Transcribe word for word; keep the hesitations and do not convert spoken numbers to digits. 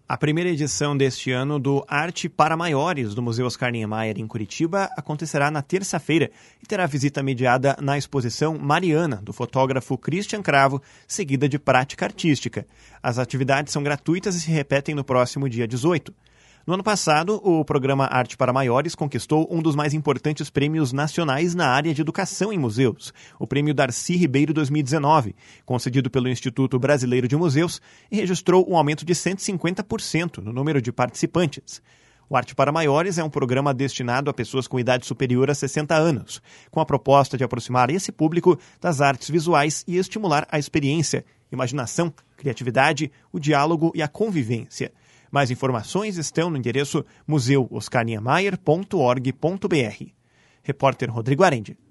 A primeira edição deste ano do Arte para Maiores do Museu Oscar Niemeyer em Curitiba acontecerá na terça-feira e terá visita mediada na exposição Mariana, do fotógrafo Christian Cravo, seguida de prática artística. As atividades são gratuitas e se repetem no próximo dia dezoito. No ano passado, o programa Arte para Maiores conquistou um dos mais importantes prêmios nacionais na área de educação em museus, o Prêmio Darcy Ribeiro dois mil e dezenove, concedido pelo Instituto Brasileiro de Museus, e registrou um aumento de cento e cinquenta por cento no número de participantes. O Arte para Maiores é um programa destinado a pessoas com idade superior a sessenta anos, com a proposta de aproximar esse público das artes visuais e estimular a experiência, imaginação, criatividade, o diálogo e a convivência. Mais informações estão no endereço museu oscar niemeyer ponto org ponto br. Repórter Rodrigo Arendi.